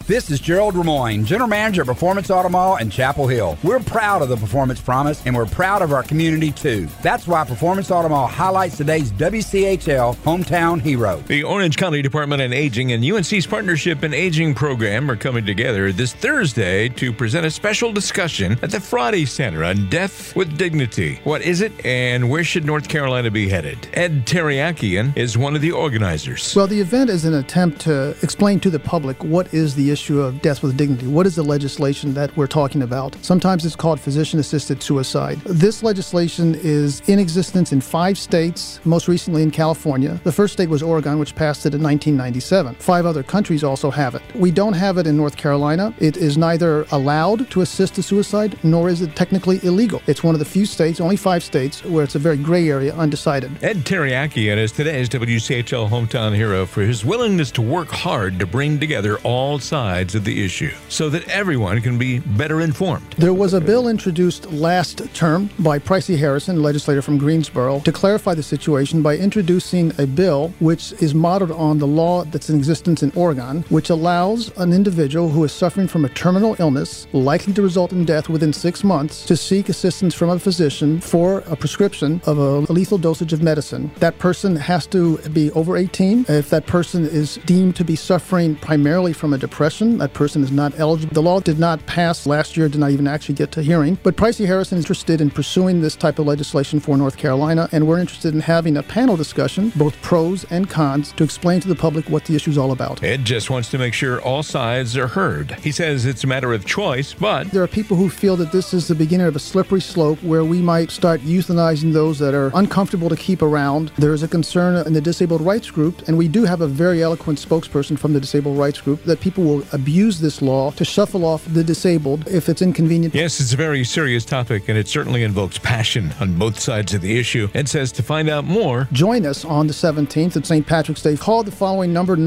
This is Gerald Ramoyne, General Manager at Performance Auto Mall in Chapel Hill. We're proud of the Performance Promise, and we're proud of our community, too. That's why Performance Auto Mall highlights today's WCHL Hometown Hero. The Orange County Department on Aging and UNC's Partnership in Aging program are coming together this Thursday to present a special discussion at the Friday Center on Death with Dignity. What is it, and where should North Carolina be headed? Ed Teriakian is one of the organizers. Well, the event is an attempt to explain to the public what is the issue of death with dignity. What is the legislation that we're talking about? Sometimes it's called physician-assisted suicide. This legislation is in existence in 5 states, most recently in California. The first state was Oregon, which passed it in 1997. 5 other countries also have it. We don't have it in North Carolina. It is neither allowed to assist a suicide, nor is it technically illegal. It's one of the few states, only 5 states, where it's a very gray area, undecided. Ed Teriakian is today's WCHL Hometown Hero for his willingness to work hard to bring together all sides of the issue so that everyone can be better informed. There was a bill introduced last term by Pricey Harrison, legislator from Greensboro, to clarify the situation by introducing a bill which is modeled on the law that's in existence in Oregon, which allows an individual who is suffering from a terminal illness likely to result in death within 6 months to seek assistance from a physician for a prescription of a lethal dosage of medicine. That person has to be over 18. If that person is deemed to be suffering primarily from a depression, that person is not eligible. The law did not pass last year, did not even actually get to hearing. But Pricey Harrison is interested in pursuing this type of legislation for North Carolina, and we're interested in having a panel discussion, both pros and cons, to explain to the public what the issue is all about. Ed just wants to make sure all sides are heard. He says it's a matter of choice, but there are people who feel that this is the beginning of a slippery slope where we might start euthanizing those that are uncomfortable to keep around. There is a concern in the disabled rights group, and we do have a very eloquent spokesperson from the disabled rights group, that people will abuse this law to shuffle off the disabled if it's inconvenient. Yes, it's a very serious topic, and it certainly invokes passion on both sides of the issue. Ed says to find out more, join us on the 17th at St. Patrick's Day. Call the following number,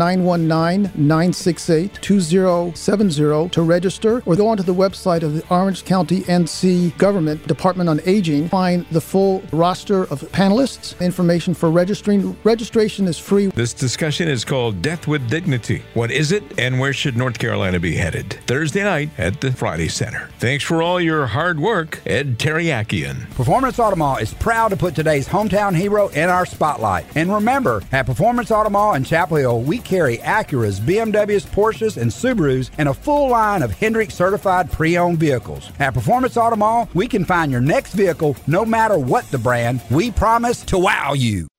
919-968-2070 to register, or go onto the website of the Orange County NC Government Department on Aging. Find the full roster of panelists, information for registering. Registration is free. This discussion is called Death with Dignity. What is it, and where should North Carolina be headed? Thursday night at the Friday Center. Thanks for all your hard work, Ed Teriakian. Performance Auto Mall is proud to put today's hometown hero in our spotlight. And remember, at Performance Auto Mall in Chapel Hill, we carry Acuras, BMWs, Porsches, and Subarus, and a full line of Hendrick certified pre-owned vehicles. At Performance Auto Mall, we can find your next vehicle no matter what the brand. We promise to wow you.